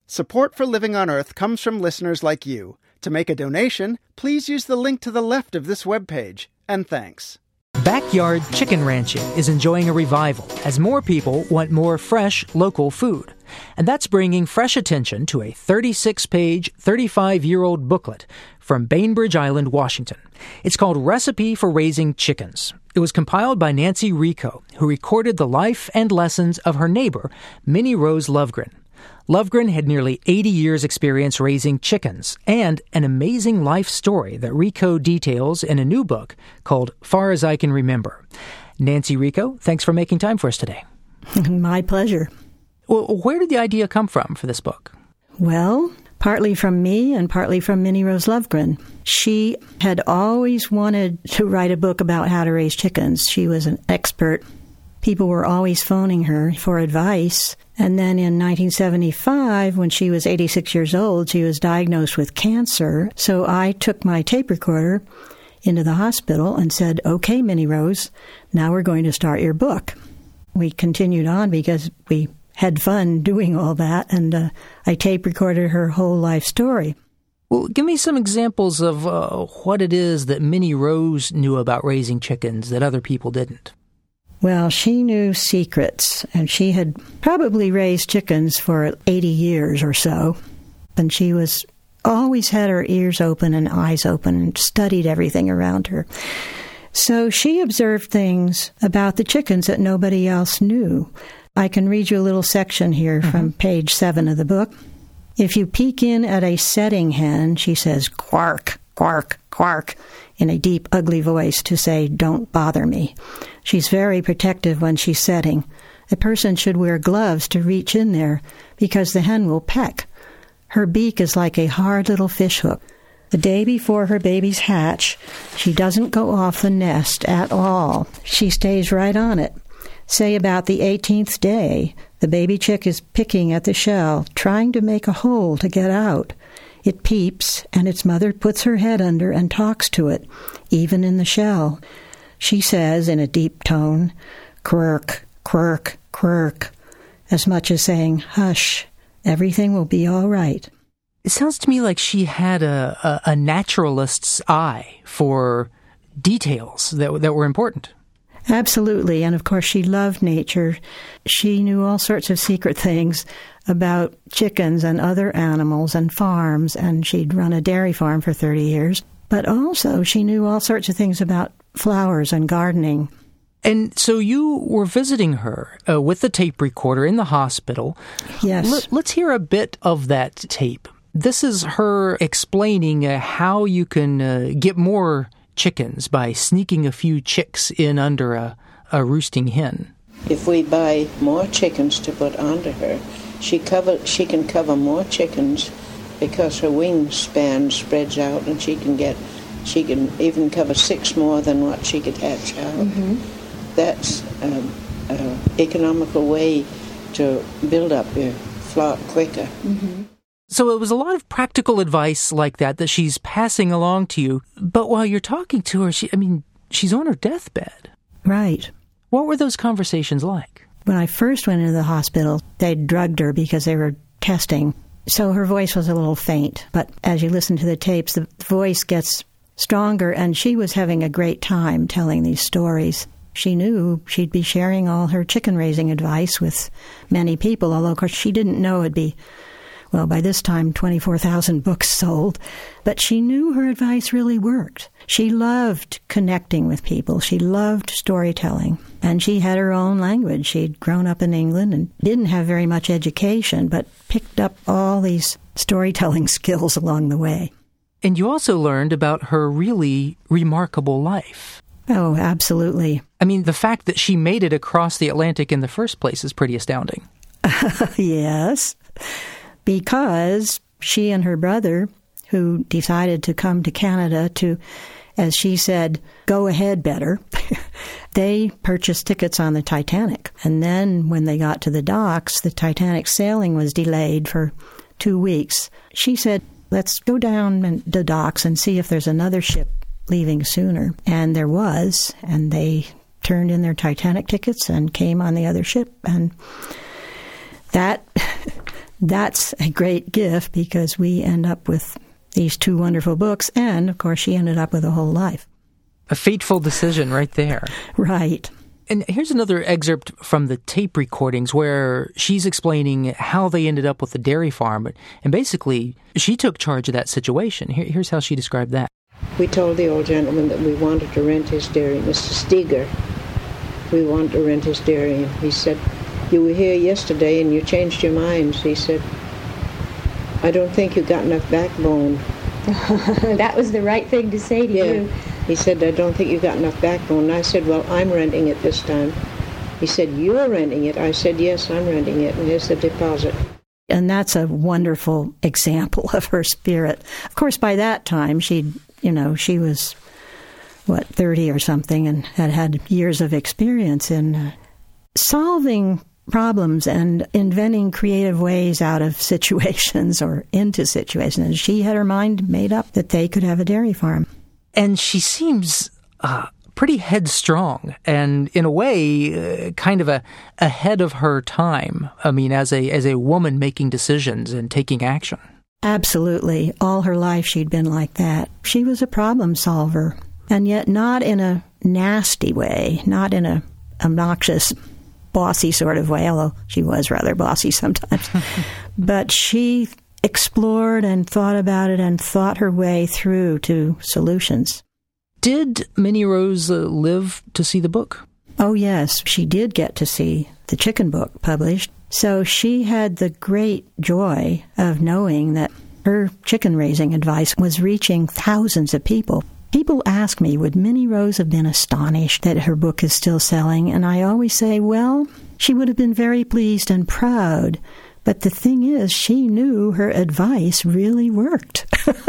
Support for Living on Earth comes from listeners like you. To make a donation, please use the link to the left of this webpage. And thanks. Backyard chicken ranching is enjoying a revival as more people want more fresh, local food. And that's bringing fresh attention to a 36-page, 35-year-old booklet from Bainbridge Island, Washington. It's called Recipe for Raising Chickens. It was compiled by Nancy Rico, who recorded the life and lessons of her neighbor, Minnie Rose Lovegren. Lovegren had nearly 80 years' experience raising chickens and an amazing life story that Rico details in a new book called Far As I Can Remember. Nancy Rico, thanks for making time for us today. My pleasure. Well, where did the idea come from for this book? Well, partly from me and partly from Minnie Rose Lovegren. She had always wanted to write a book about how to raise chickens. She was an expert. People were always phoning her for advice. And then in 1975, when she was 86 years old, she was diagnosed with cancer. So I took my tape recorder into the hospital and said, "Okay, Minnie Rose, now we're going to start your book." We continued on because we had fun doing all that, and I tape recorded her whole life story. Well, give me some examples of what it is that Minnie Rose knew about raising chickens that other people didn't. Well, she knew secrets, and she had probably raised chickens for 80 years or so, and she was always had her ears open and eyes open and studied everything around her. So she observed things about the chickens that nobody else knew. I can read you a little section here from page 7 of the book. If you peek in at a setting hen, she says, "Quark, quark, quark," in a deep, ugly voice to say, "Don't bother me." She's very protective when she's setting. A person should wear gloves to reach in there because the hen will peck. Her beak is like a hard little fishhook. The day before her babies hatch, she doesn't go off the nest at all. She stays right on it. Say about the 18th day, the baby chick is picking at the shell, trying to make a hole to get out. It peeps, and its mother puts her head under and talks to it, even in the shell. She says in a deep tone, "Quirk, quirk, quirk," as much as saying, "Hush, everything will be all right." It sounds to me like she had a naturalist's eye for details that were important. Absolutely, and of course she loved nature. She knew all sorts of secret things about chickens and other animals and farms, and she'd run a dairy farm for 30 years. But also she knew all sorts of things about flowers and gardening. And so you were visiting her with the tape recorder in the hospital. Yes. Let's hear a bit of that tape. This is her explaining how you can get more chickens by sneaking a few chicks in under a roosting hen. If we buy more chickens to put onto her, she can cover more chickens because her wingspan spreads out, and she can even cover 6 more than what she could hatch out. Mm-hmm. That's an economical way to build up your flock quicker. Mm-hmm. So it was a lot of practical advice like that she's passing along to you. But while you're talking to her, she's on her deathbed. Right. What were those conversations like? When I first went into the hospital, they drugged her because they were testing. So her voice was a little faint. But as you listen to the tapes, the voice gets stronger, and she was having a great time telling these stories. She knew she'd be sharing all her chicken-raising advice with many people, although, of course, she didn't know it'd be, well, by this time, 24,000 books sold. But she knew her advice really worked. She loved connecting with people. She loved storytelling. And she had her own language. She'd grown up in England and didn't have very much education, but picked up all these storytelling skills along the way. And you also learned about her really remarkable life. Oh, absolutely. I mean, the fact that she made it across the Atlantic in the first place is pretty astounding. Yes, because she and her brother, who decided to come to Canada to, as she said, go ahead better, they purchased tickets on the Titanic. And then when they got to the docks, the Titanic sailing was delayed for 2 weeks. She said, let's go down the docks and see if there's another ship leaving sooner. And there was, and they turned in their Titanic tickets and came on the other ship. And that that's a great gift because we end up with these 2 wonderful books, and, of course, she ended up with a whole life. A fateful decision right there. Right. And here's another excerpt from the tape recordings where she's explaining how they ended up with the dairy farm. And basically, she took charge of that situation. Here's how she described that. We told the old gentleman that we wanted to rent his dairy, Mr. Steger. We wanted to rent his dairy. And he said, "You were here yesterday and you changed your minds." He said, "I don't think you got enough backbone." That was the right thing to say to you. He said, "I don't think you got enough backbone." And I said, "Well, I'm renting it this time." He said, "You're renting it?" I said, "Yes, I'm renting it, and here's the deposit." And that's a wonderful example of her spirit. Of course, by that time, she was, 30 or something, and had years of experience in solving problems and inventing creative ways out of situations or into situations. And she had her mind made up that they could have a dairy farm. And she seems pretty headstrong and, in a way, kind of ahead of her time. I mean, as a woman making decisions and taking action. Absolutely. All her life she'd been like that. She was a problem solver, and yet not in a nasty way, not in a obnoxious, bossy sort of way, although she was rather bossy sometimes. But she explored and thought about it and thought her way through to solutions. Did Minnie Rose live to see the book? Oh, yes. She did get to see the chicken book published. So she had the great joy of knowing that her chicken raising advice was reaching thousands of people. People ask me, would Minnie Rose have been astonished that her book is still selling? And I always say, well, she would have been very pleased and proud. But the thing is, she knew her advice really worked.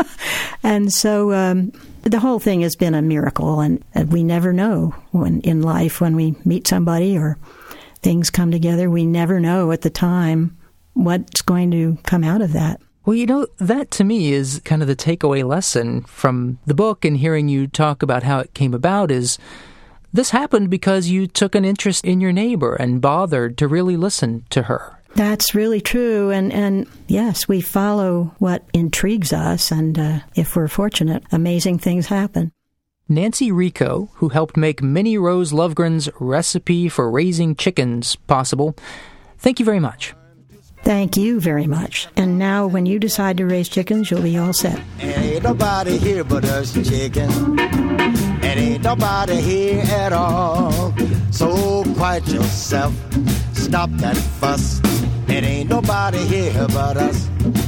And so the whole thing has been a miracle. And we never know in life when we meet somebody or things come together, we never know at the time what's going to come out of that. Well, that to me is kind of the takeaway lesson from the book, and hearing you talk about how it came about is this happened because you took an interest in your neighbor and bothered to really listen to her. That's really true. And yes, we follow what intrigues us. And if we're fortunate, amazing things happen. Nancy Rico, who helped make Minnie Rose Lovegren's recipe for raising chickens possible, thank you very much. Thank you very much. And now when you decide to raise chickens, you'll be all set. Ain't nobody here but us chicken. And ain't nobody here at all. So quiet yourself. Stop that fuss. It ain't nobody here but us.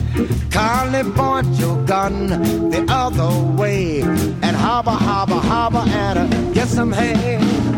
Kindly point your gun the other way and hobble, hobble, hobble and get some hay.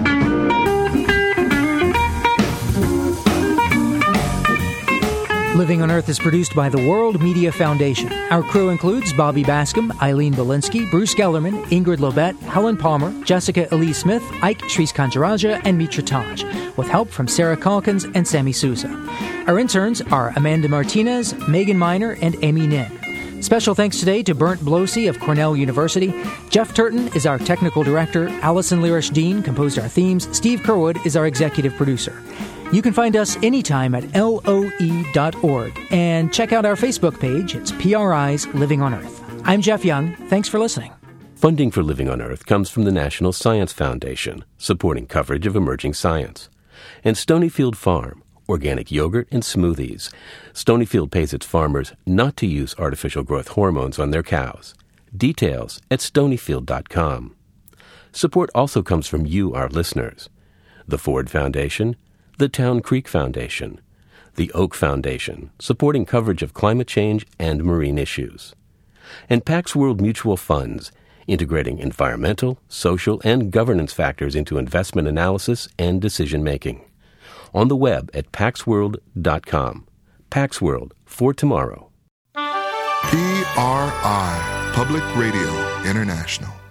Living on Earth is produced by the World Media Foundation. Our crew includes Bobby Bascom, Eileen Belinsky, Bruce Gellerman, Ingrid Lobet, Helen Palmer, Jessica Elise Smith, Ike Sriskantaraja, and Mitra Taj, with help from Sarah Calkins and Sammy Sousa. Our interns are Amanda Martinez, Megan Miner, and Amy Nin. Special thanks today to Bernd Blosi of Cornell University. Jeff Turton is our technical director. Allison Lirish-Dean composed our themes. Steve Kerwood is our executive producer. You can find us anytime at LOE.org and check out our Facebook page. It's PRI's Living on Earth. I'm Jeff Young. Thanks for listening. Funding for Living on Earth comes from the National Science Foundation, supporting coverage of emerging science, and Stonyfield Farm, organic yogurt and smoothies. Stonyfield pays its farmers not to use artificial growth hormones on their cows. Details at stonyfield.com. Support also comes from you, our listeners. The Ford Foundation, the Town Creek Foundation, the Oak Foundation, supporting coverage of climate change and marine issues, and Pax World Mutual Funds, integrating environmental, social, and governance factors into investment analysis and decision-making. On the web at paxworld.com. Pax World for tomorrow. PRI, Public Radio International.